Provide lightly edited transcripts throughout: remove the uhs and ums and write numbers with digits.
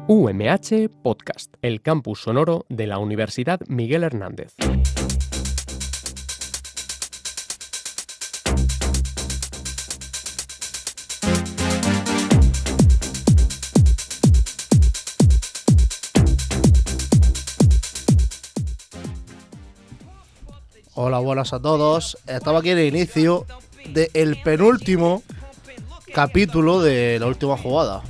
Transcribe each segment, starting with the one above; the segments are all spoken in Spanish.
UMH Podcast, el campus sonoro de la Universidad Miguel Hernández. Hola, buenas a todos. Estamos aquí en el inicio del penúltimo capítulo de la última jugada.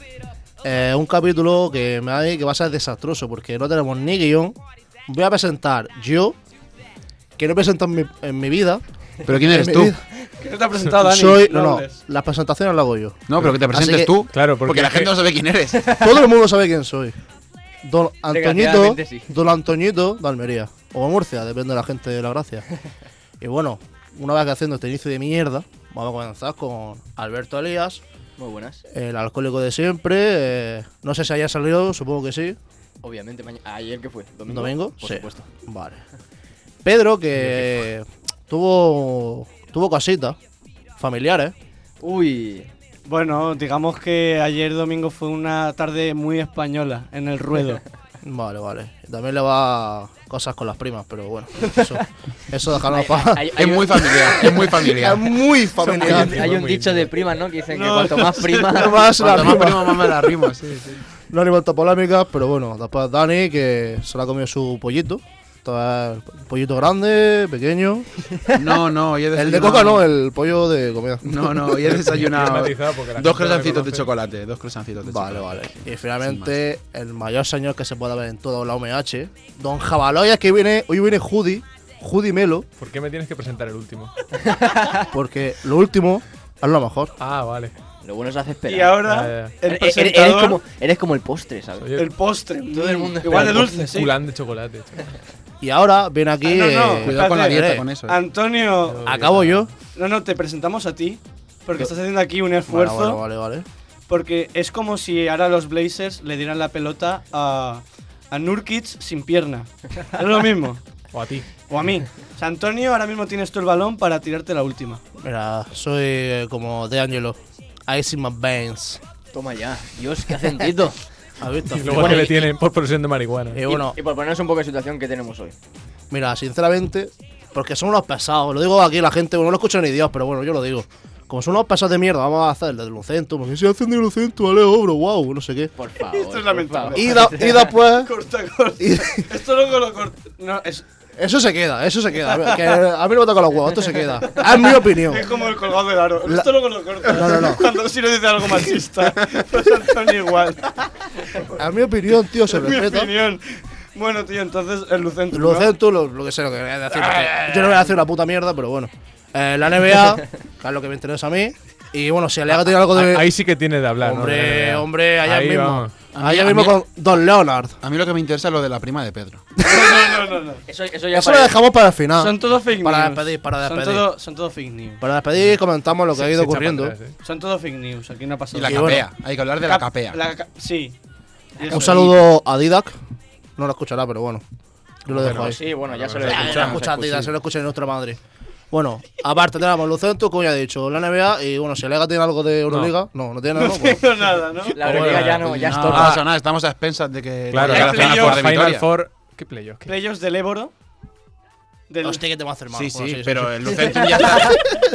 Un capítulo que va a ser desastroso porque no tenemos ni guión. Voy a presentar yo, que no he presentado en mi vida. ¿Pero quién eres tú? ¿Qué no te ha presentado, Dani? No, las presentaciones las hago yo. No, pero que te presentes tú. Claro, porque la gente no sabe quién eres. Todo el mundo sabe quién soy. Don Antoñito, Sí. Don Antoñito de Almería. O de Murcia, depende de la gente de la gracia. Y bueno, una vez que haciendo este inicio de mierda, vamos a comenzar con Alberto Elías. Muy buenas. El alcohólico de siempre. No sé si haya salido, supongo que sí. Obviamente, ayer que fue, domingo. ¿Domingo? Por Sí. supuesto. Vale. Pedro, que tuvo cositas familiares. Uy, Bueno, digamos que ayer domingo fue una tarde muy española en el ruedo. Vale. También le va cosas con las primas, pero bueno, eso dejarlo para. Es muy familiar, es muy familiar. Es muy familiar. hay un dicho de primas, ¿no? Que dicen que cuanto más prima... Más la Cuanto más rima. primo, más me la rimo, sí. No hay vuelta polémicas, pero bueno, después Dani, que se le ha comido su pollito. Un pollito grande, pequeño. No, hoy he desayunado. El de coca no, el pollo de comida. No, hoy he desayunado Matizado porque la dos gente no me croissantcitos de conoce. chocolate. Dos croissantcitos de chocolate. Vale. Y finalmente, el mayor señor que se puede ver en toda la UMH, Don Jabaloyas, que hoy viene Judy Melo, ¿Por qué me tienes que presentar el último? porque lo último es lo mejor. Ah, vale. Lo bueno se hace esperar. Y ahora, Ya. el presentador, Eres como el postre, ¿sabes? Soy el postre. Todo el mundo Igual de espera dulce, sí. culán de chocolate. chaval. Y ahora viene aquí. No. Cuidado con la Espérate, dieta con eso. Antonio, Acabo yo. no, te presentamos a ti. Porque estás haciendo aquí un esfuerzo. Vale. Porque es como si ahora los Blazers le dieran la pelota a Nurkic sin pierna. Es lo mismo. O a ti. O a mí. O sea, Antonio, ahora mismo tienes tú el balón para tirarte la última. Mira, soy como De Angelo. Ice in my veins. Toma ya. Dios, qué acentito. ¿Has visto? Y luego Bueno, que le y- tienen por posesión de marihuana. Y bueno, Y por ponernos un poco de situación que tenemos hoy. mira, sinceramente, porque son unos pesados. Lo digo aquí la gente, bueno, no lo escucha ni Dios, pero bueno, yo lo digo. Como son unos pesados de mierda, vamos a hacer el de Lucento. Porque si hacen de Lucento, vale, obro, wow, no sé qué. Por favor. Esto es por lamentable. favor. Y después. Corta. y- Esto luego lo corta. No, eso se queda. Que a mí no me toca los huevos, esto se queda. Es mi opinión. es como el colgado del aro. Esto luego lo corta. No. Cuando Siro dice algo machista, pues Antonio igual. Es mi opinión, tío, se Mi respeta. opinión. Bueno, tío, entonces el Lucentro. Lucento, lo que sé, lo que voy a decir. Porque yo no voy a hacer una puta mierda, pero bueno. La NBA, que es lo que me interesa a mí. Y bueno, si Aliaga tiene algo de. Ahí sí que tienes de hablar, ¿no? Hombre, allá Ahí mismo. vamos. Allá A mismo mí- con Don Leonard. A mí lo que me interesa es lo de la prima de Pedro. No. Eso ya Eso lo dejamos para el final. Son todo fake Para news. despedir, para despedir. Son todo fake news. Para despedir, comentamos lo que ha ido Se echa ocurriendo. para atrás, ¿eh? Son todo fake news. Aquí no ha pasado Y la nada. capea. Hay que hablar de la capea. Sí. Y eso. Un saludo a Didac. No lo escuchará, pero bueno. Yo lo dejo Bueno, ahí. Sí, bueno, ya se lo Ya, he Ya, escuchado. ya escucha a Didac, se lo escucha en nuestra madre. Bueno, aparte tenemos Lucento, como ya he dicho, la NBA. Y bueno, si Aliaga tiene algo de Euroliga. No tiene nada, No ¿no? Pues, tengo nada, ¿no? La Euroliga ya no, ya es No todo. pasa nada, estamos a expensas de que Claro, llegue a la Hay Final Four de Final Vitoria. Four. ¿Qué playoff? ¿Qué? Playoffs del Éboro. Del... hostia, que te va a hacer mal. Sí, Bueno, sí, pero el Lucentum ya está.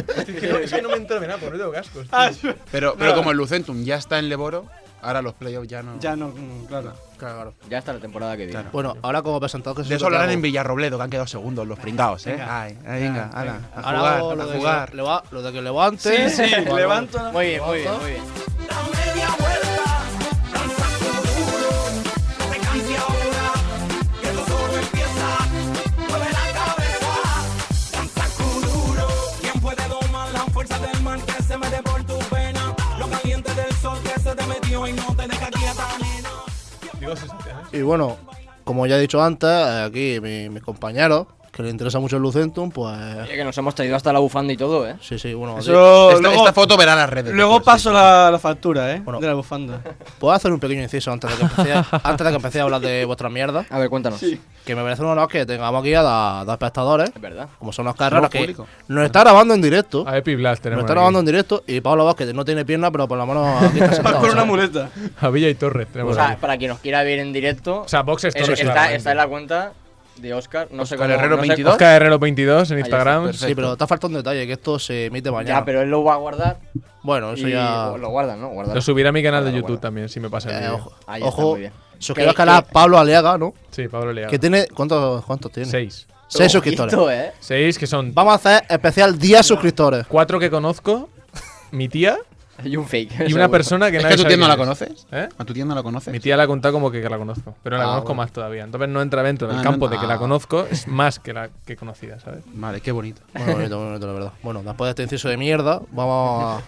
Es que no me entero de nada, porque no tengo cascos. Pero como el Lucentum ya está en Leboro, ahora los playoffs ya no. Ya no, claro. Claro. Ya está la temporada que viene. Claro. Bueno, ahora como presentado que De eso hablarán en Villarrobledo, que han quedado segundos los pringados, ¿eh? Venga. Ay, venga, ala, a Ahora jugar, hago lo a de jugar. que lo de que levante. Sí, Vale, levanto. Muy bien, muy bien, muy bien. Digo sensaciones. Y bueno, como ya he dicho antes, aquí mis compañeros, que que le interesa mucho el Lucentum, pues. Oye, que nos hemos traído hasta la bufanda y todo, ¿eh? Sí, bueno. Eso, Esta foto verá las redes. luego después, paso sí. la factura, Bueno. de la bufanda. ¿Puedo hacer un pequeño inciso antes de que empecé a hablar de vuestra mierda? A ver, cuéntanos. Que me parece un honor que tengamos aquí a dos espectadores, Es verdad. como son los carreras, que público. nos está grabando en directo. A Epi Blast Nos tenemos. está aquí. grabando en directo y Pablo Vázquez no tiene pierna, pero por lo menos aquí está Va sentado. con una ¿sabes? muleta. A Villa y Torres tenemos. O sea, aquí. para quien nos quiera ver en directo, O sea, Boxes eso Torres. está, claramente. está en la cuenta de Oscar. No sé Oscar cómo. Herrero no sé- 22. Oscar Herrero 22 en Ahí está, Instagram. perfecto. Sí, pero te falta un detalle, que esto se emite mañana. Ya, pero él lo va a guardar. Bueno, eso y ya. lo guardan, ¿no? Guardan. Lo subiré a mi canal de Guarda, YouTube guarda. también, si me pasa el vídeo. Ojo, Ahí está, ojo. muy bien. Suscribiros Que- al canal que- Pablo Aliaga, ¿no? Sí, Pablo Leal. Que tiene. ¿Cuántos tiene? 6. 6 suscriptores. Ojito, ¿eh? 6 que son Vamos a hacer especial 10 suscriptores. 4 que conozco, mi tía Y un fake. y seguro. una persona que ¿Es nadie que tu sabe tía no la quién es. conoces? ¿Eh? ¿A tu tía no la conoces? Mi tía la ha contado como que la conozco, pero la Ah, conozco bueno. más todavía. Entonces no entra dentro del Ah, campo no- de que la ah. conozco, es más que la que conocida, ¿sabes? Vale, qué bonito. Muy bonito, la verdad. Bueno, después de este inciso de mierda, vamos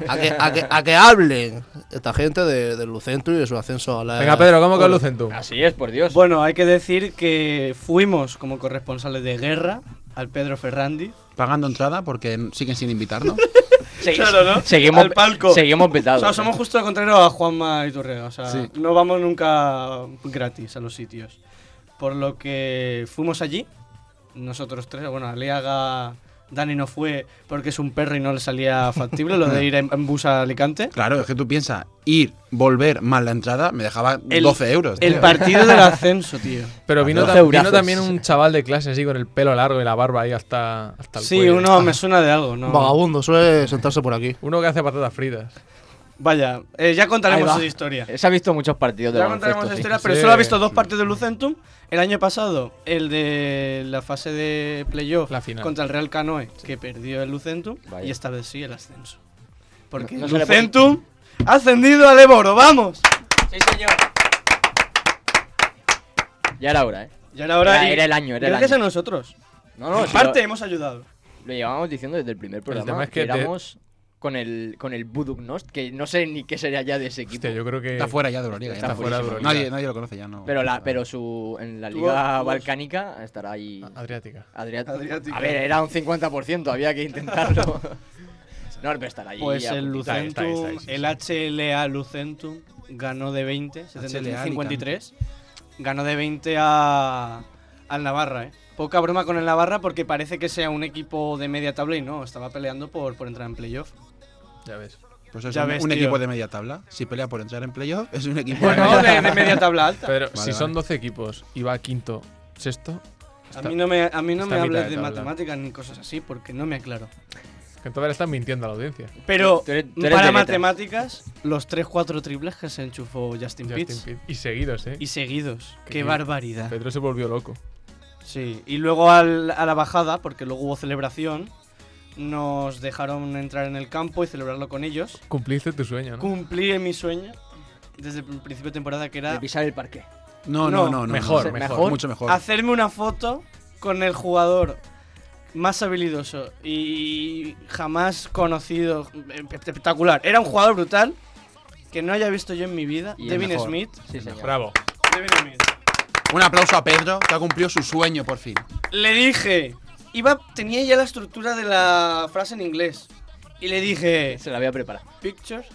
a que hablen esta gente del Lucentum y de su ascenso a la. Venga, Pedro, ¿cómo que Lucentum? Así es, por Dios. Bueno, hay que decir que fuimos como corresponsales de guerra al Pedro Ferrandi. Pagando entrada porque siguen sin invitarnos. Claro, ¿no? Seguimos, Al palco. seguimos O vetados. sea, somos justo lo contrario a Juanma Iturrega. O sea, Sí. no vamos nunca gratis a los sitios. Por lo que fuimos allí, nosotros tres. Bueno, Aliaga, Dani no fue porque es un perro y no le salía factible lo de ir en bus a Alicante. Claro, es que tú piensas, ir, volver, más la entrada, me dejaba 12 euros. El tío. partido del ascenso, tío. Pero vino, 12 vino eurazos. también un chaval de clase así con el pelo largo y la barba ahí hasta el Sí, cuello. uno me suena de algo, ¿no? Vagabundo, suele sentarse por aquí. Uno que hace patatas fritas. Vaya, ya Ahí contaremos va. esa historia. Se ha visto muchos partidos de Ya baloncesto, contaremos esa sí. historia, pero Sí. solo ha visto 2 partidos del Lucentum. El año pasado, el de la fase de playoff La final. contra el Real Canoe, que perdió el Lucentum. Vaya. Y esta vez sí el ascenso. Porque No el se le puede- Lucentum ha ascendido al Eboro, ¡vamos! Sí, señor. Ya era hora, ¿eh? Y ahora Era el año, era el Gracias año. a nosotros. No, no, En si parte hemos ayudado. lo llevábamos diciendo desde el primer programa. tema es que te- éramos con el Buduknost, que no sé ni qué sería ya de ese equipo. Hostia, yo creo que Está fuera ya de Euroliga. ya Está fuera de fuerísimo. Euroliga. Nadie lo conoce ya, no. Pero en la Tuvo- liga tuvo- balcánica estará ahí Adriática. Adriático. A ver, era un 50%, había que intentarlo. No, pero estará ahí. Pues a el puntito. Lucentum, sí, el HLA Lucentum ganó de 20, 73-53. Ganó de 20 al Navarra, Poca broma con el Navarra porque parece que sea un equipo de media tabla y no, estaba peleando por entrar en playoff. Ya ves. Pues es Ya ves, un tío. equipo de media tabla. Si pelea por entrar en playoff, es un equipo Bueno, de media tabla alta. Pero Vale, si vale. son 12 equipos y va quinto, sexto, A mí no me está a hables mitad de de tabla. matemáticas ni cosas así porque no me aclaro. que entonces le están mintiendo a la audiencia. Pero Tú eres de para letras. matemáticas, los 3-4 triples que se enchufó Justin Justin Pitts. Pitt. Y seguidos, ¿eh? Y seguidos. Qué Qué bien. barbaridad. Pedro se volvió loco. Sí, y luego a la bajada, porque luego hubo celebración, nos dejaron entrar en el campo y celebrarlo con ellos. Cumpliste tu sueño, ¿no? Cumplí mi sueño desde el principio de temporada, que De era pisar el parque. No. Mejor, no. mejor. Mucho mejor. hacerme una foto con el jugador más habilidoso y jamás conocido, espectacular. Era un jugador brutal que no haya visto yo en mi vida, Y el Devin mejor. Smith. Sí, señor. Bravo. Devin Smith. Un aplauso a Pedro, que ha cumplido su sueño por fin. Le dije, tenía ya la estructura de la frase en inglés. Y le dije, Se la voy a preparar. pictures.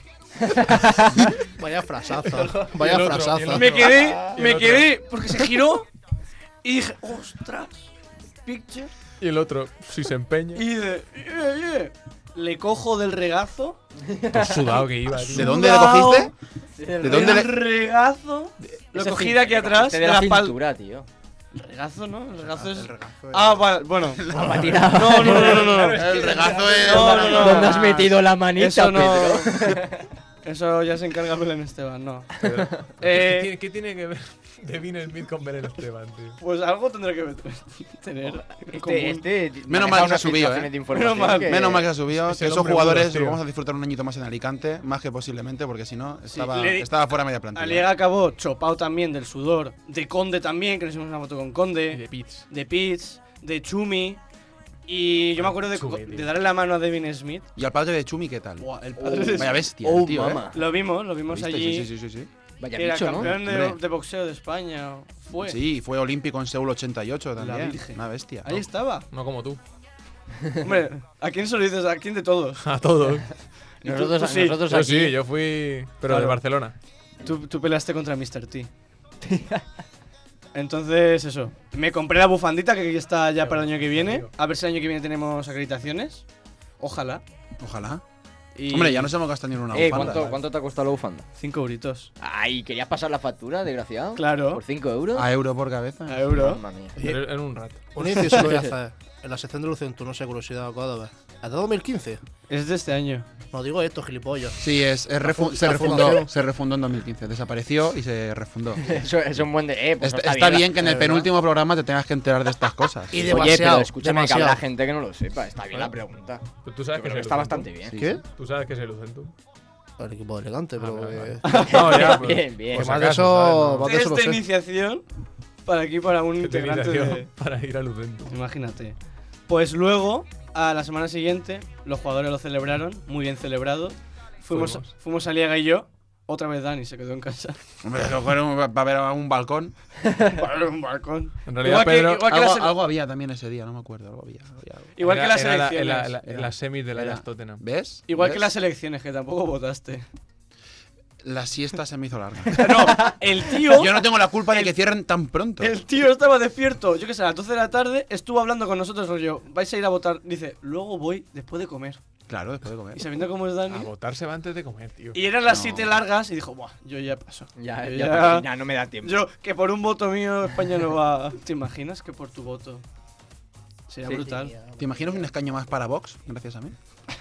Vaya frasaza. Vaya otro, frasaza. y el otro. Me quedé, porque se giró y dije, ostras, picture. Y el otro, si se empeña. Y de, yeah. Le cojo del regazo. Todo sudado que iba, tío. ¿De dónde le cogiste? ¿De ¿De dónde El le.? regazo. Lo cogí de aquí atrás, de de la la espalda. cintura, tío. El regazo, ¿no? El regazo es. regazo Ah, vale, bueno. Va tirado. No. El regazo es. No. ¿Dónde has metido la manita, Eso no. Pedro? Eso ya se encarga Belén Esteban, no. ¿Qué tiene que ver Devin Smith con Belén Esteban, tío? Pues algo tendré que tener en común. Menos mal que se ha subido, Menos mal. Menos mal que se ha subido. Es Que el esos hombre jugadores duro, tío. lo vamos a disfrutar un añito más en Alicante, más que posiblemente, porque si no, le- estaba fuera media plantilla. Aliaga acabó chopado también del sudor. De Conde también, que nos hicimos una foto con Y Conde. de Pitts. De Pitts. De Chumi. Y yo me acuerdo Chumi, tío. de darle la mano a Devin Smith. Y al padre de Chumi, ¿qué tal? Buah, el Oh, padre de- Vaya bestia, Oh, tío, mamá. Lo vimos ¿Lo viste? allí. Sí. Vaya Que era bicho, ¿no? campeón Hombre. de boxeo de España. Fue. Sí, fue olímpico en Seúl 88 también. Virgen. Una bestia. Ahí estaba. No como tú. Hombre, ¿a quién se lo dices? ¿A quién de todos? A todos. Y tú- Nosotros, tú sí. nosotros Yo aquí. sí, yo fui. Pero Claro. de Barcelona. Tú peleaste contra Mr. T. Entonces, eso. Me compré la bufandita que está ya para el año que viene. A ver si el año que viene tenemos acreditaciones. Ojalá. Ojalá. Y Hombre, ya nos hemos gastado ni en una bufanda. ¿Cuánto te ha costado la bufanda? 5 euritos. Ay, ¿querías pasar la factura, desgraciado? Claro. ¿Por 5 euros? A euro por cabeza. A euro. Mamma mía. Pero en un rato. Un inicio se lo voy a hacer. En la sección de Lucentum, no sé, curiosidad, Córdoba. ¿Es de 2015? Es de este año. No digo esto, gilipollas. Sí, se la refundó. fundación. Se refundó en 2015. Desapareció y se refundó. Eso es un buen de. Pues no Está bien que en el ¿verdad? penúltimo programa te tengas que enterar de estas cosas. Y Oye, pero demasiado, escúchame, que demasiado. habrá gente que no lo sepa. Está bien la pregunta. Pero tú sabes Yo que creo que es está el bastante Lucentum. bien. Sí. ¿Qué? Tú sabes que es el Lucentum. El equipo elegante, pero. vale. que No, ya. pues, Bien, bien. por si más de acaso, eso. ¿sabes? Más de eso lo Esta sé. iniciación para aquí, para un Que te integrante inició de... para ir al Lucentum. Imagínate. Pues luego, a la semana siguiente, los jugadores lo celebraron, muy bien celebrado. Fuimos Aliaga y yo. Otra vez Dani se quedó en casa. Hombre, lo fueron para ver a un balcón. Para un balcón. En realidad, Igual que- Pedro. igual que la Algo, se- algo había también ese día, no me acuerdo. Algo había. Igual que era- las era elecciones. en las semis de la Era- Ajax Tottenham. ¿Ves? Igual ¿Ves? que las elecciones, que tampoco votaste. La siesta se me hizo larga. No, el tío. Yo no tengo la culpa de que cierren tan pronto. El tío estaba despierto, yo qué sé, a las 12 de la tarde, estuvo hablando con nosotros, rollo, vais a ir a votar. Dice, luego voy después de comer. Claro, después de comer. Y sabiendo cómo es A Dani. votar se va antes de comer, tío. Y eran las No. 7 largas y dijo, buah, yo ya paso. Ya, Yo ya, no me da tiempo. Yo, que por un voto mío España no va. ¿Te imaginas que por tu voto? Sería Sí. brutal. ¿Te imaginas un escaño más para Vox? Gracias a mí.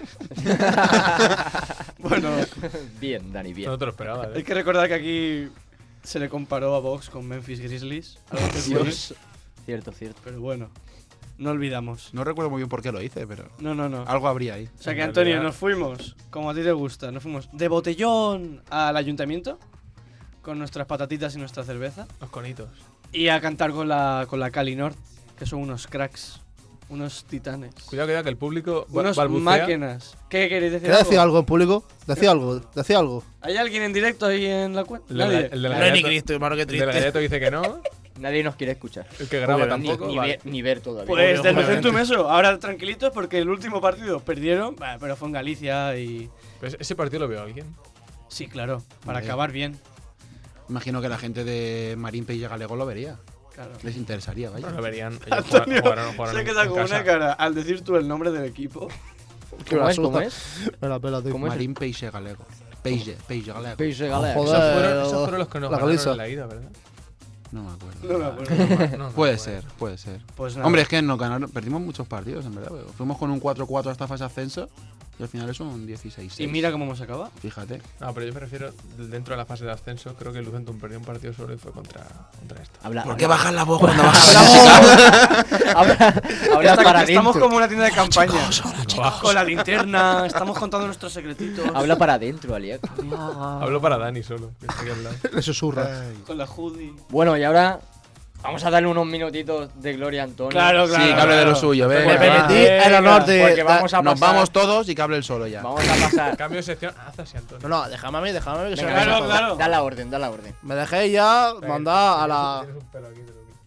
Bueno, Bien, Dani, bien. Eso no te lo esperaba, hay ¿eh? que recordar que aquí se le comparó a Vox con Memphis Grizzlies. Algo que duele, Dios. Cierto, cierto. pero bueno, no olvidamos. No recuerdo muy bien por qué lo hice, pero No, no, no. algo habría ahí. O sea que En Antonio, realidad- nos fuimos, como a ti te gusta, nos fuimos de botellón al ayuntamiento con nuestras patatitas y nuestra cerveza Los conitos. y a cantar con la Cali North, que son unos cracks, unos titanes, Cuidado, que el público unos balbucea. máquinas. ¿Qué queréis decir? ¿Quieres decir algo en público? Decía algo. ¿Hay alguien en directo ahí en la cuenta? El de la- Nadie. el de la No hay ni galleta- Cristo, hermano, qué el de la triste. galleta dice que no. Nadie nos quiere escuchar. El que graba Obviamente. tampoco. Ni, vale. ni ver todavía. Pues del obviamente. Lucentum eso, ahora tranquilitos porque el último partido perdieron, bah, pero fue en Galicia y... Pues ese partido lo veo alguien. Sí, claro, para Hombre. acabar bien. Imagino que la gente de Marín Pelle Galego lo vería. Claro. Les interesaría, vaya. Pero lo verían. Ellos Antonio, jugaron se en queda con casa. una cara al decir tú el nombre del equipo. Que me ¿Cómo es? ¿Cómo asusta. es? Espera, tío. ¿Cómo es? Marín Peixe Galego. Peixe Galego. Peixe Galego. Joder. Esos fueron los que nos la ganaron Galiza. en la ida, ¿verdad? No me acuerdo. No me acuerdo. No, Puede no, ser, puede ser. Pues nada. Hombre, es que nos ganaron, perdimos muchos partidos, en verdad. Pero fuimos con un 4-4 hasta fase ascenso y al final es un 16-6. Y mira cómo hemos acabado. Fíjate. No, pero yo me refiero dentro de la fase de ascenso. Creo que el Lucentum perdió un partido solo y fue contra esto. Habla, ¿Por qué habla- bajas la voz cuando bajas la música? habla para Estamos adentro. como una tienda de campaña. Con la linterna, estamos contando nuestros secretitos. Habla para adentro, Aliac. Hablo para Dani solo, que está aquí al lado. Le susurra. Con la hoodie. Bueno, y ahora vamos a darle unos minutitos de gloria a Antonio. Claro, Sí, que hable de lo suyo, Me venga. permití venga, el honor de. Porque vamos a Nos pasar. vamos todos y que hable él solo ya. Vamos a pasar. Cambio de sección. Haz así, Antonio. No, déjame a mí, que Venga, se me claro, pasa todo. claro. Da la orden, da la orden. Me dejéis ya mandar a la. Tienes un pelo aquí, te lo digo.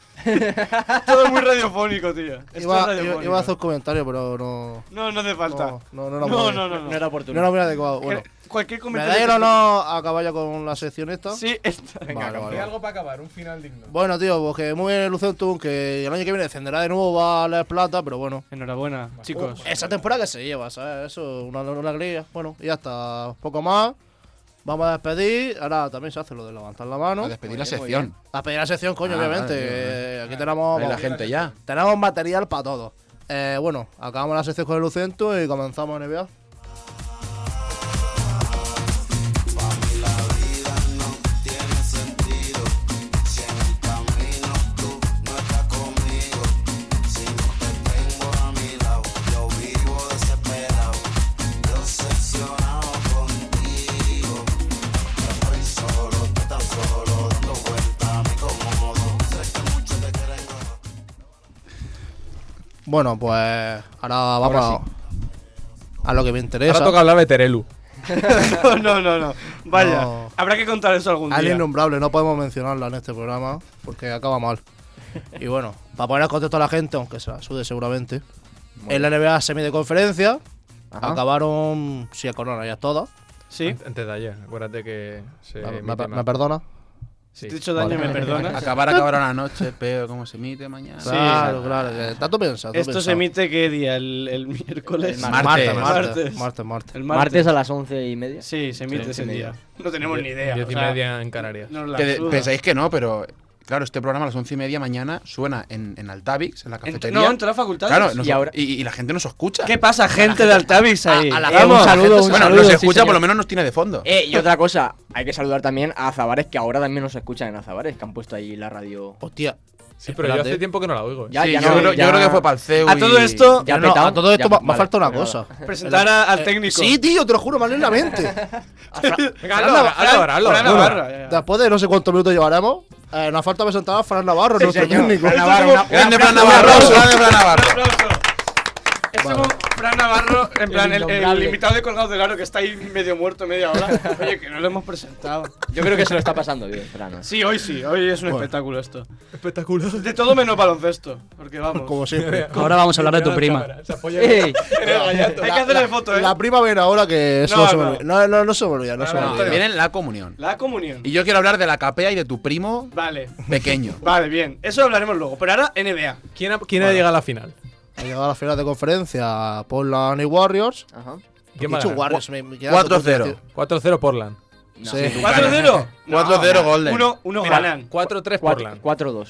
Todo muy radiofónico, tío. Esto es radiofónico. Iba a hacer un comentario, pero no. No, no hace falta. No era No, muy- no, no. No era No oportuno. era muy adecuado. Bueno, Cualquier ¿me comentario. dais el que- honor a acabar ya con la sección esta? Sí, está. Venga, Vale, campeón. vale. Hay algo para acabar, un final digno. Bueno, tío, pues que muy bien el Lucentum, que el año que viene descenderá de nuevo, va a la plata, pero bueno. Enhorabuena, chicos. Esa temporada que se lleva, ¿sabes? Eso, una alegría. Bueno, y ya está, poco más. Vamos a despedir. Ahora también se hace lo de levantar la mano. A despedir la Muy bien, muy sección. A pedir la sección, coño, Ah, obviamente. vale, vale. Aquí tenemos, Ahí la gente ya. tenemos material para todo. Bueno, acabamos la sección con el Lucentum y comenzamos a NBA. Bueno, pues ahora vamos Ahora a lo que me interesa. Ahora toca hablar de Terelu. No. Vaya, No. habrá que contar eso algún Al día. innombrable, no podemos mencionarla en este programa porque acaba mal. Y bueno, para poner en contexto a la gente, aunque se la sude seguramente, en la NBA semi de conferencia Ajá. acabaron, si a Corona ya todas. ¿Sí? Antes de ayer, acuérdate que se emite ¿Me más. perdona? Sí. ¿Te he dicho daño? Vale. ¿Me perdonas? Acabar la noche, pero ¿cómo se emite mañana? Sí, Claro, claro. Que tanto pensado. ¿Esto se emite qué día? ¿El miércoles? El Martes. Martes. El Martes a las 11:30. Sí, se emite Sí, ese sí, día. No tenemos ni idea. 10:30 en Canarias. Nos la Que suda. pensáis que no, pero claro, este programa a las 11:30 mañana suena en Altavix, en la cafetería. No, en toda la facultad. Claro, Y la gente nos escucha. ¿Qué pasa, gente de Altavix ahí? a la un gente saludo, un Bueno, saludo. nos sí, escucha, señor. por lo menos nos tiene de fondo. Y otra cosa, hay que saludar también a Azabares, que ahora también nos escuchan en Azabares, que han puesto ahí la radio. Hostia. Sí, pero yo Espérate. hace tiempo que no la oigo. Ya, Sí, ya yo, no, creo, ya- yo creo que fue para el CEU. A todo y- esto, Ya No, petado, a todo esto ya- me vale, falta una pues cosa. nada. presentar al técnico. Sí, tío, te lo juro, me ha en la mente. Venga, hazlo ahora. Fran Bueno, Navarro, ya. Después de no sé cuántos minutos llevaremos, nos falta presentar a Fran Navarro, Sí, nuestro señor. técnico. Fran Navarro, una- Grande un Fran aplauso, Navarro, un aplauso. grande Fran Navarro. Un aplauso. Es como Fran Navarro, en plan, el innombrable. invitado de Colgados del Aro que está ahí medio muerto, media hora. Oye, que no lo hemos presentado. Yo creo que se lo está pasando bien, Fran. Sí, hoy es un espectáculo esto. Espectacular. De todo menos baloncesto, porque vamos. Como siempre. Ahora vamos a hablar de tu prima. Se apoya ¡Ey! Hay que hacerle foto, La prima viene ahora que eso No, no se me no. olvida. No se me olvida, no se me no, olvida. Viene la comunión. La comunión. Y yo quiero hablar de la capea y de tu primo Vale, pequeño. vale, bien. Eso hablaremos luego. Pero ahora NBA. ¿Quién ha llegado a la final? Ha llegado a la final de conferencia Portland y Warriors. Ajá. ¿Quién He va a dicho ganar? Warriors, me queda 4-0. 4-0 Portland. No. Sí. 4-0. 4-0 Golden. Uno Mira, ganan. 4-3 Portland. 4-2.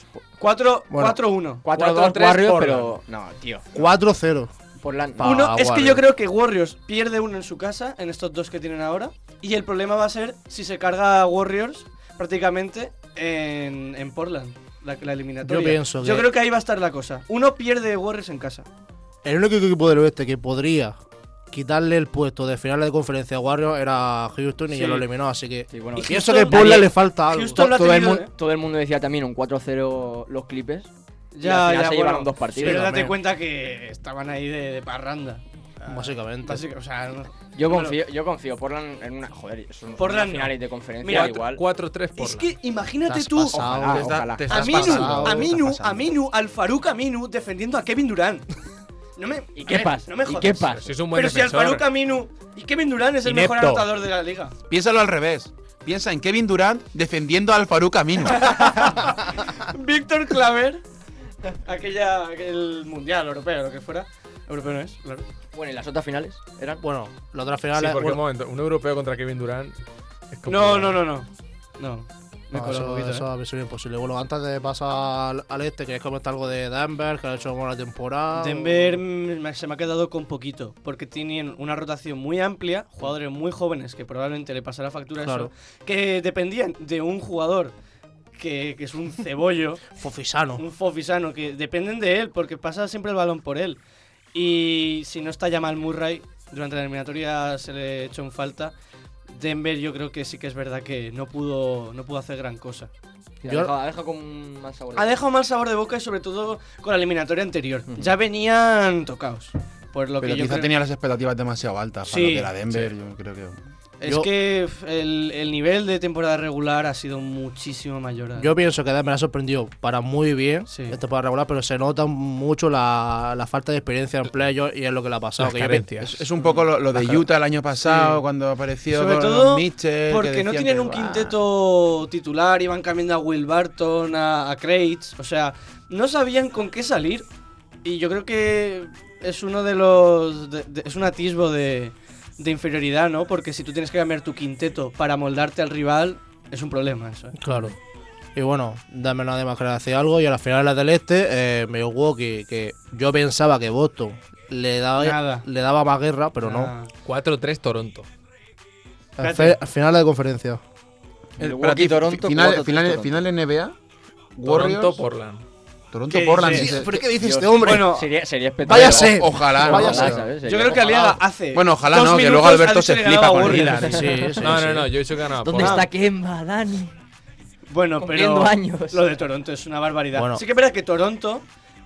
4-1. 4-2 4-3 Warriors, Portland. pero. No, tío. 4-0. Portland. Pa- Uno, es que Warriors. yo creo que Warriors pierde uno en su casa, en estos dos que tienen ahora. Y el problema va a ser si se carga a Warriors prácticamente en Portland, la eliminatoria. Yo pienso Yo que- creo que ahí va a estar la cosa. Uno pierde Warriors en casa. El único equipo del oeste que podría quitarle el puesto de final de conferencia a Warriors era Houston y Sí. ya lo eliminó, así que Sí, bueno, Y pienso Houston- que Portland nadie- le falta algo. Houston lo ha todo, el tenido, mundo, todo el mundo decía también un 4-0 los Clippers. Y Ya, al final ya, se bueno, llevaron 2 partidos. Pero date también. cuenta que estaban ahí de parranda. Básicamente. O sea, no- Yo Bueno, confío. Portland en una. Joder, son Portland unas finales de conferencia Mira, igual. 4-3 es Portland. que imagínate Te has tú. pasado. Ojalá, Te está- ojalá. te estás Aminu, pasando, te Aminu, estás pasando. Aminu, al Farouk Aminu defendiendo a Kevin Durant. No me, ¿Y qué pasa? No me ¿Y jodas. qué pasa? Si es un buen Pero si al defensor. Farouk Aminu y Kevin Durant es el mejor Inepto. anotador de la liga. Piénsalo al revés. Piensa en Kevin Durant defendiendo al Farouk Aminu. Víctor Claver, aquel mundial europeo, lo que fuera. Europeo no es, claro. Bueno, ¿y las otras finales? ¿Eran? Bueno, la otra Sí, final es. porque bueno, un momento, un europeo contra Kevin Durant es No, complicado. No, me no, cola un eso, poquito. eso es imposible. Bueno, antes de pasar al este, ¿queréis comentar algo de Denver? Que ha hecho buena temporada. Denver se me ha quedado con poquito, porque tienen una rotación muy amplia, jugadores muy jóvenes que probablemente le pasará factura Claro. eso, que dependían de un jugador que es un cebollo, Fofisano. un fofisano, que dependen de él, porque pasa siempre el balón por él. Y si no está Jamal Murray, durante la eliminatoria se le echó en falta. Denver yo creo que sí que es verdad que no pudo hacer gran cosa. Ha dejado con un mal sabor. Ha dejado mal sabor de boca y sobre todo con la eliminatoria anterior. Ya venían tocados. Por lo Pero que yo quizá creo. tenía las expectativas demasiado altas para Sí, lo que era Denver. Yo creo que. Es Yo- que el nivel de temporada regular ha sido muchísimo mayor. Yo pienso que Denver ha sorprendido para muy bien Sí. esta temporada regular, pero se nota mucho la falta de experiencia en playoffs y es lo que le ha pasado. Las que yo carencias. Es un poco lo de Utah el año pasado, Sí. cuando apareció Sobre con todo Mitchell. porque que no decían tienen que, un "Buah". quinteto titular, iban cambiando a Will Barton, a Crates, o sea, no sabían con qué salir. Y yo creo que es uno de los. Es un atisbo de inferioridad, ¿no? Porque si tú tienes que cambiar tu quinteto para moldarte al rival, es un problema eso. ¿eh? Claro. Y bueno, dame nada más que hacer algo. Y a las finales del este, Milwaukee, que yo pensaba que Boston le Nada. daba más guerra, pero no. Ah, 4-3 Toronto. Finales de conferencia. Milwaukee, Toronto, Final 4-3 final Toronto. NBA. Warriors. Toronto, Portland. Toronto, ¿Qué Portland. dices? dice- ¿Pero qué dice Dios, este hombre? Bueno, Sería espectacular. Váyase. Ojalá. Vaya ojalá. sea. ¿sabes? yo creo que Aliaga hace. Bueno, ojalá 2 no, que minutos luego Alberto ha dicho se que flipa ganaba con Warriors. Lillard. Sí, sí, No, sí. no, no, yo he dicho que ganaba ¿Dónde Portland. está Kemba, Dani? Bueno, Cumpliendo pero años. lo de Toronto es una barbaridad. Bueno. Sí que es verdad que Toronto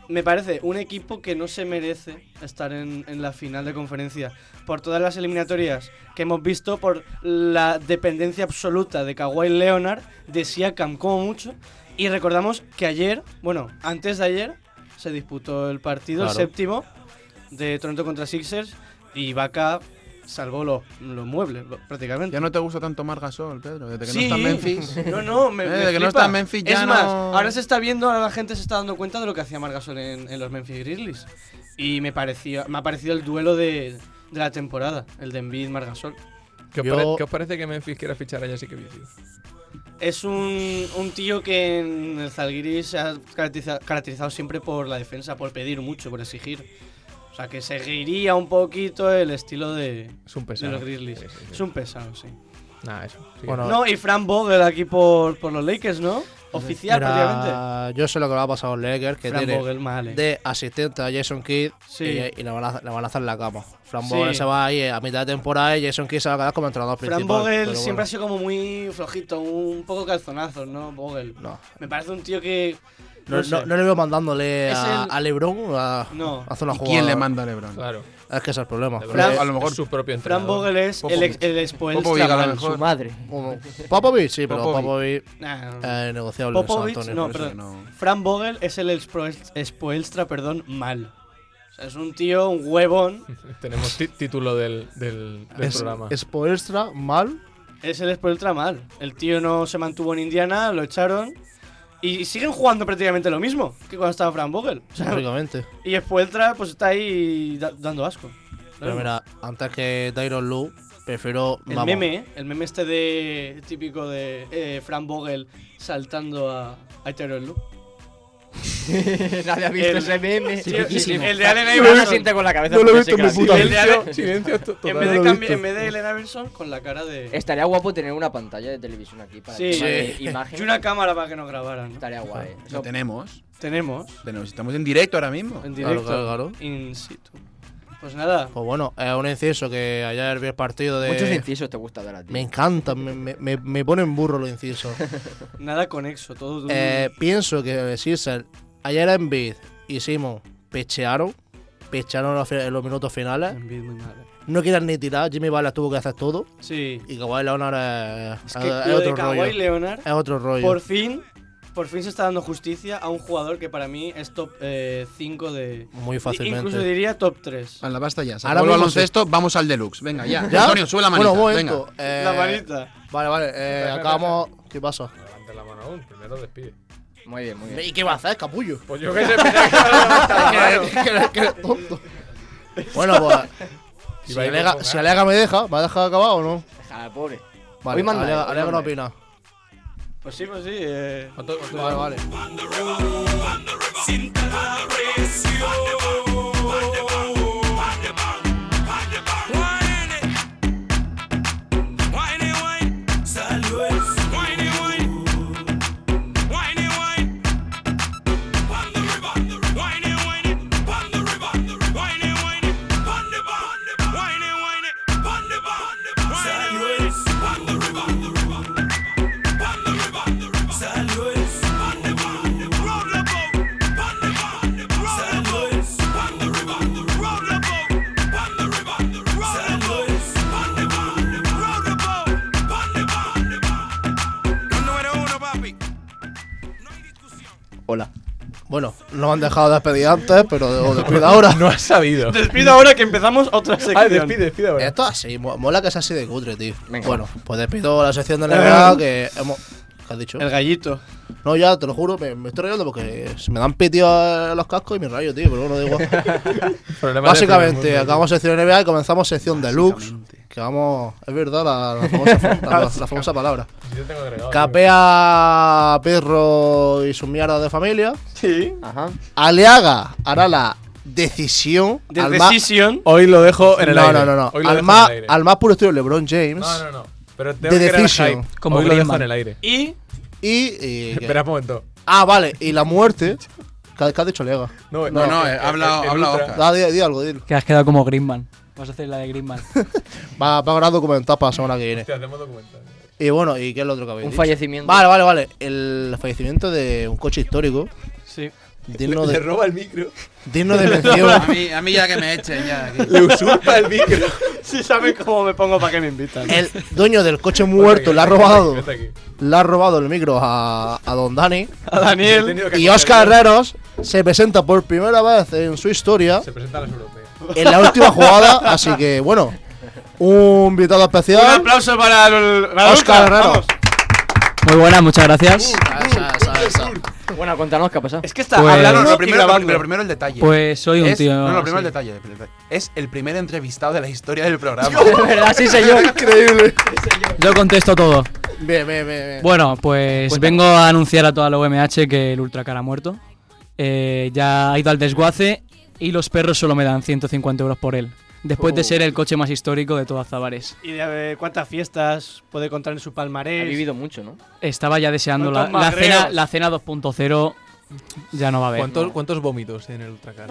me parece un equipo que no se merece estar en la final de conferencia por todas las eliminatorias que hemos visto, por la dependencia absoluta de Kawhi Leonard, de Siakam como mucho. Y recordamos que ayer, bueno, antes de ayer, se disputó el partido, Claro. el 7º de Toronto contra Sixers, y Ibaka salvó los muebles, prácticamente. ¿Ya no te gusta tanto Marc Gasol, Pedro? Desde que Sí. no está en Memphis. No, me Desde que no flipa. está en Memphis ya es más, no- ahora se está viendo, ahora la gente se está dando cuenta de lo que hacía Marc Gasol en los Memphis Grizzlies. Y me ha parecido el duelo de la temporada, el de Embiid-Marc Gasol. ¿Qué os parece que Memphis quiera fichar a Jessica Vicio? Es un tío que en el Zalgiris se ha caracterizado siempre por la defensa, por pedir mucho, por exigir. O sea, que seguiría un poquito el estilo de Es un pesado. los Grizzlies. Sí, sí, sí. Es un pesado, sí. Nada, eso. Sí. Bueno, No, y Fran Vogel aquí por los Lakers, ¿no? Oficial, prácticamente. Mira, yo sé lo que le ha pasado a los Lakers, que Fran tiene Vogel, mal, de asistente a Jason Kidd Sí. y le van a hacer la cama. Fran Sí. Vogel se va ahí a mitad de temporada y Jason Kidd se va a quedar como entrenador Fran principal. Vogel pero siempre bueno, ha sido como muy flojito, un poco calzonazos, ¿no? Vogel. No, Me parece un tío que. no, sé. no le veo mandándole Es el- a LeBron a No. hacer una ¿Y jugada. quién le manda a LeBron? Claro. Es que ese es el problema. Fran- a lo mejor es su propio Fran entrenador. Vogel es Popovich. el Popovich, a lo Spoelstra. mejor. Su madre. Popovich, sí, pero Popovich. Popovich Nah, negociable en San Popovich, Antonio. no, por eso perdón. no. Fran Vogel es el Spoelstra, mal. O sea, es un tío, un huevón. Tenemos título del programa. Es Spoelstra mal. Es el Spoelstra mal. El tío no se mantuvo en Indiana, lo echaron. Y siguen jugando prácticamente lo mismo que cuando estaba Fran Vogel. O sea, Básicamente. y Spoelstra pues está ahí dando asco. Pero mira, antes que Tyronn Lue, prefiero. El vamos, meme este de típico de Fran Vogel saltando a Tyronn Lue. Nadie ha visto El- ese meme. Sí, Tipiquísimo. el de Allen Uno se Iverson. siente con la cabeza. No lo he porque visto en se mi queda puta así. El de Allen- Silencio total. En vez, no lo he visto. en vez de Allen Iverson, con la cara de. Estaría guapo tener una pantalla de televisión aquí para Sí. que Sí. imagen. Y una cámara para que nos grabaran. ¿no? Estaría guay. Lo tenemos. Tenemos Estamos en directo ahora mismo. en Claro, directo. claro. In situ. Pues nada. Pues bueno, es un inciso que ayer vi el partido de. Muchos incisos te gusta dar a ti. Me encantan, me ponen burro los incisos. Nada conexo. Todo. Pienso que Sixers ayer en Embiid y Simon pechearon en los minutos finales. Embiid muy mal. No quieren ni tirar. Jimmy Butler tuvo que hacer todo. Sí. Y Kawhi Leonard Es que es lo de otro Kawhi rollo. Leonard, Es otro rollo. por fin se está dando justicia a un jugador que para mí es top 5 de. Muy fácilmente. Incluso diría top 3. Vale, basta ya. Se Ahora acabó el mismo baloncesto, vamos al deluxe. Venga, ya. ¿Ya? Antonio, sube la manita. Bueno, un Venga. momento. La manita. Vale, acabamos. ¿Qué pasa? Levante la mano aún. Primero despide. Muy bien, muy bien. ¿Y qué va a hacer, capullo? Pues yo que sé, pensaba que iba a levantar la mano. Que eres tonto. Bueno, pues. Iba a ir con Si Alega me deja, ¿me ha dejado acabar o no? Déjala, pobre. Vale, Hoy manda él, hoy Alega no manda opina. Pues sí. ¿Cuánto- cuánto- Vale. Hola. Bueno, no me han dejado despedir antes, pero os despido ahora. No has sabido. Despido ahora que empezamos otra sección. Ah, despide ahora. Esto así, mola que sea así de cutre, tío. Venga. Bueno, pues despido la sección de NBA que hemos. ¿Qué has dicho? El gallito. No, ya, te lo juro, me estoy rayando porque se me dan pitios a los cascos y me rayo, tío, pero bueno, da igual. Problemas de Básicamente, primer mundo. acabamos sección NBA y comenzamos sección deluxe. Que vamos, es verdad, la famosa palabra. Sí, yo tengo agregado, Capea Perro y sus mierdas de familia. Sí. Ajá. Aleaga hará la decisión. De al más- Decision. tío. Hoy lo dejo en el aire. No. Hoy lo Al dejo más, en el aire. al más puro estilo LeBron James. No. Pero tengo The que crear Decision. hype. Como Hoy lo dejo Griezmann. en el aire. Y. Espera un momento. Ah, vale, y la muerte. ¿Qué has dicho, Lega? No, el habla Ultra. Oscar. Di algo, dilo. Que has quedado como Griezmann. Vas a hacer la de Griezmann. Va a grabar documental para la semana que viene. Hostia, hacemos documental. Y bueno, ¿y qué es lo otro que habéis Un dicho? fallecimiento. Vale. El fallecimiento de un coche histórico. Sí. Digno Le de, roba el micro. digno de mención. A mí ya que me echen, ya. aquí. Le usurpa el micro. Si saben cómo me pongo para que me invitan. El dueño del coche muerto le ha robado Vete aquí. el micro a don Dani. A He Daniel. tenido que Y coger Óscar yo. Herreros se presenta por primera vez en su historia Se presenta a las europeas. en la última jugada. Así que, bueno, un invitado Un especial. aplauso para el Óscar Herrero. Vamos. Muy buenas, muchas gracias. Esa. Bueno, cuéntanos qué ha pasado. Es que está Pues- hablando No, y lo primero, grabando. pero primero el detalle. Pues soy un tío. No, lo primero sí. el detalle. Es el primer entrevistado de la historia del programa. De verdad, sí, señor. Increíble. Yo contesto todo. Bien. Bueno, pues vengo a anunciar a toda la UMH que el Ultracar ha muerto. Ya ha ido al desguace y los perros solo me dan 150 euros por él. Después de ser el coche más histórico de todo Azabares. ¿Y de cuántas fiestas puede contar en su Ha palmarés? vivido mucho, ¿no? Estaba ya deseando ¿Cuántos la magreos? cena, la cena 2.0. Ya no va a haber. ¿Cuántos vómitos en el Ultracar?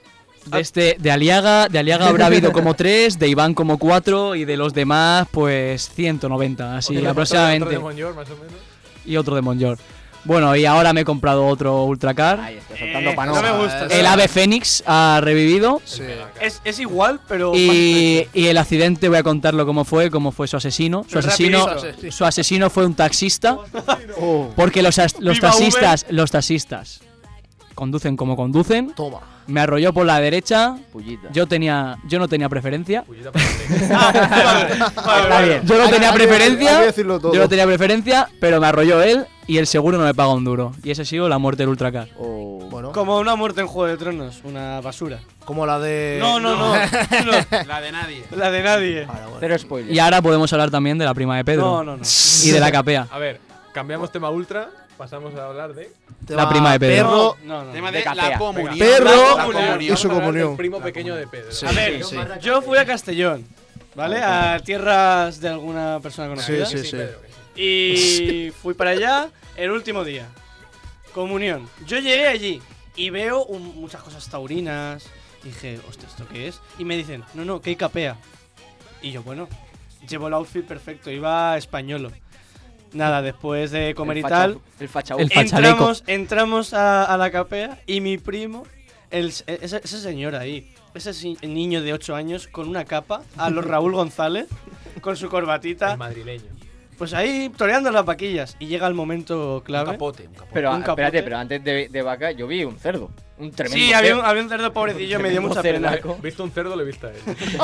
De Aliaga habrá habido como 3, de Iván como 4 y de los demás pues 190, así Otro aproximadamente. de Monyor, más o menos. Y otro de Monjor. Bueno, y ahora me he comprado otro Ultracar. Ahí está soltando no me gusta. El ave Fénix ha revivido. Sí. Es igual, pero. Y el accidente voy a contarlo cómo fue su asesino. Su Rapidito. asesino fue un taxista. Oh, Porque los Viva taxistas conducen como conducen. toma. Me arrolló por la derecha. Pullita. Yo no tenía preferencia. Pullita para adelante. Está bien. Yo no tenía Hay que preferencia. decirlo todo. Yo no tenía preferencia, pero me arrolló él y el seguro no me paga un duro. Y esa ha sido la muerte del Ultracar. Oh. Bueno, Como una muerte en Juego de Tronos, una basura. como la de. No. La de nadie. La de nadie. Vale, bueno. Cero spoiler. Y ahora podemos hablar también de la prima de Pedro. No. Y de la capea. A ver, cambiamos tema ultra. Pasamos a hablar de. La prima de Pedro. Perro, No. Tema De de capea. la comunión. Perro La comunión. y su Vamos a hablar comunión. del primo pequeño de Pedro. Sí. A ver, sí. yo fui a Castellón, ¿vale? A tierras de alguna persona conocida. Sí. Pedro, que sí. Y fui para allá el último día. Comunión. Yo llegué allí y veo muchas cosas taurinas. Dije, hostia, ¿esto qué es? Y me dicen, no, que hay capea. Y yo, bueno, llevo el outfit perfecto, iba españolo. Nada, después de comer y tal, El facha. El fachaleco. entramos a la capea y mi primo, ese señor ahí, niño de 8 años con una capa, a los Raúl González, con su corbatita, El madrileño. pues ahí toreando las vaquillas. Y llega el momento Un clave. capote. Pero un capote. espérate, pero antes de vaca yo vi un cerdo. Un tremendo Sí, cerdo. había un cerdo pobrecillo, me dio Tremendo mucha pena. cerdaco. Visto un cerdo, le he visto a él.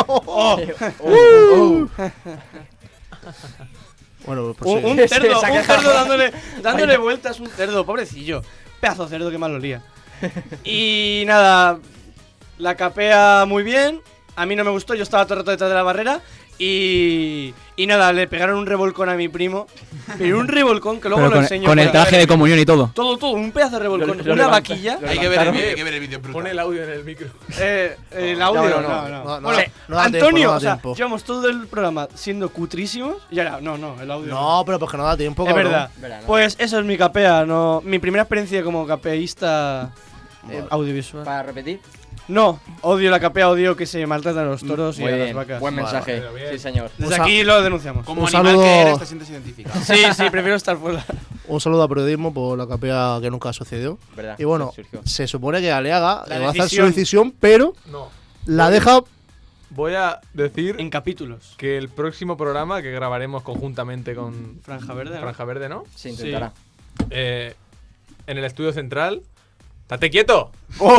Bueno, pues Un sí. cerdo, Se ha un quejado. cerdo dándole vueltas, un cerdo, pobrecillo. Pedazo de cerdo que mal olía. Y nada, la capea muy bien. A mí no me gustó, yo estaba todo el rato detrás de la barrera. Y nada, le pegaron un revolcón a mi primo. Pero un revolcón que luego Pero lo enseño. con el por traje ahí. de comunión y todo. Todo, un pedazo de revolcón. Lo una levanta- vaquilla. lo Hay que ver el levantaron. vídeo, hay que ver el vídeo. brutal. Pon el audio en el micro. El audio, No, Bueno, no da Antonio, tiempo, no da o sea, tiempo. llevamos todo el programa siendo cutrísimos. Y ahora, no, el audio. No, pero porque no da tiempo, Es cabrón. verdad. Verdad, ¿no? Pues eso es mi capea, no. Mi primera experiencia como capeísta audiovisual. Para repetir. No, odio la capea, odio que se maltratan a los toros y Muy a bien. las vacas. Buen mensaje. Pero bien. Sí, señor. Desde Un aquí lo denunciamos. Como Un animal saludo- que eres, te sientes identificado. Sí, prefiero estar fuera. Un saludo a periodismo por la capea que nunca sucedió. ¿Verdad? Y bueno, Surgió. se supone que Aliaga La va a hacer su decisión. decisión, pero No. la deja. Voy a decir En capítulos. que el próximo programa que grabaremos conjuntamente con Franja Verde, ¿no? Franja Verde, ¿no? Se intentará. En el estudio central. ¡Estate quieto!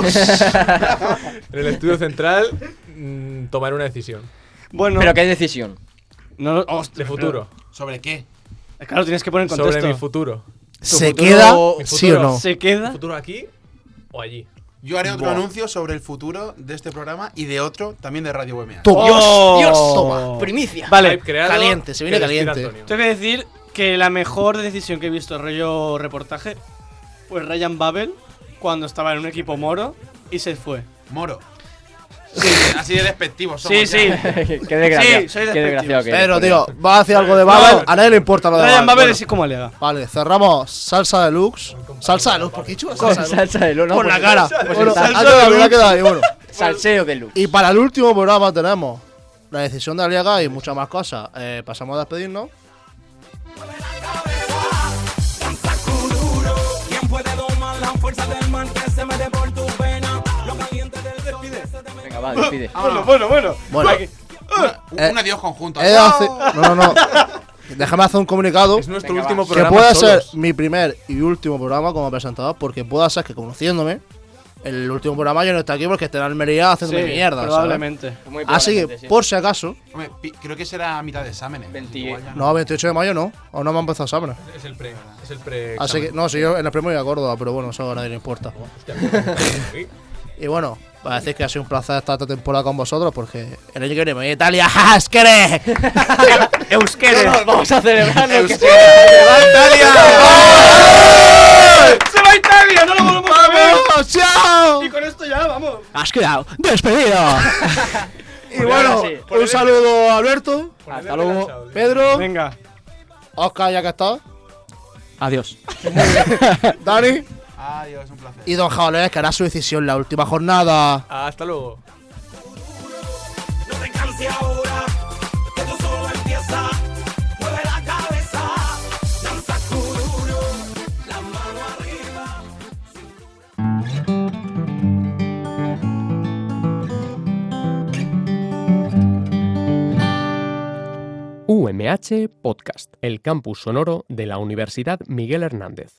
En el estudio central tomaré una decisión Bueno, Pero qué decisión. no, de futuro. ¿Sobre qué? Claro, tienes que poner en contexto. Sobre mi futuro. ¿Se futuro- queda? mi ¿Sí o futuro. no? ¿Se ¿Mi queda? futuro aquí o allí? Yo haré otro anuncio sobre el futuro de este programa y de otro también de Radio UMH. Toma. ¡Oh! Dios, toma. Primicia. Vale, Hype creado, caliente, se viene que despida caliente. Antonio. tengo que decir que la mejor decisión que he visto rollo reportaje fue Ryan Babel cuando estaba en un equipo moro y se fue. Moro. Sí, así de despectivos somos. Sí, sí. ya. Qué desgraciado. Sí, soy Qué despectivo. desgraciado que eres, Pero, por tío, eso. va a hacer algo de Babel. A nadie le importa lo de Ryan Babel Bueno, es como alega. Vale, cerramos salsa deluxe. Salsa deluxe, ¿por qué he dicho Con salsa deluxe? salsa de lona. Por la cara. Pues Bueno, está- ha quedado, y bueno. Salseo de luz. Y para el último programa tenemos la decisión de Aliaga y muchas más cosas. Pasamos a despedirnos. ¿Quién puede domar la fuerza? Venga, va, despide. Bueno. Bueno, Un adiós conjunto. he de hacer- no. Déjame hacer un comunicado. Es nuestro Venga, último va. Que programa. pueda solos. ser mi primer y último programa como presentador, porque pueda ser que conociéndome, el último programa yo no esté aquí porque esté en Almería haciéndome mierda. ¿sabes? probablemente. Muy Así que, probablemente, sí. por si acaso, Hombre, creo que será a mitad de exámenes. 20. Igual ya no, 28 de mayo no, aún no me han empezado exámenes. Es el pre. Es el pre. Así que, no, si yo en el premio voy a Córdoba, pero bueno, eso a nadie le importa. Y bueno, para decir que ha sido un placer estar esta temporada con vosotros, porque el año que viene me voy a Italia. ¡Ja, ¡Euskere! ¡Euskere! Nos vamos a celebrar lo que ¡Se va a Italia! ¡Se va a Italia! ¡No lo volvemos a ver! ¡Vamos, chao! Y con esto ya, vamos. ¡Has quedado despedido! Y bueno, sí. un saludo a Alberto, Hasta luego. Pedro, Venga. Oscar, ya que está, Adiós. Dani Adiós, un placer. y Don Jaolés, que hará su decisión la última jornada. Hasta luego. No te canses ahora, que tú solo empieza. Mueve la cabeza, danza cururu, la mano arriba. UMH Podcast, el campus sonoro de la Universidad Miguel Hernández.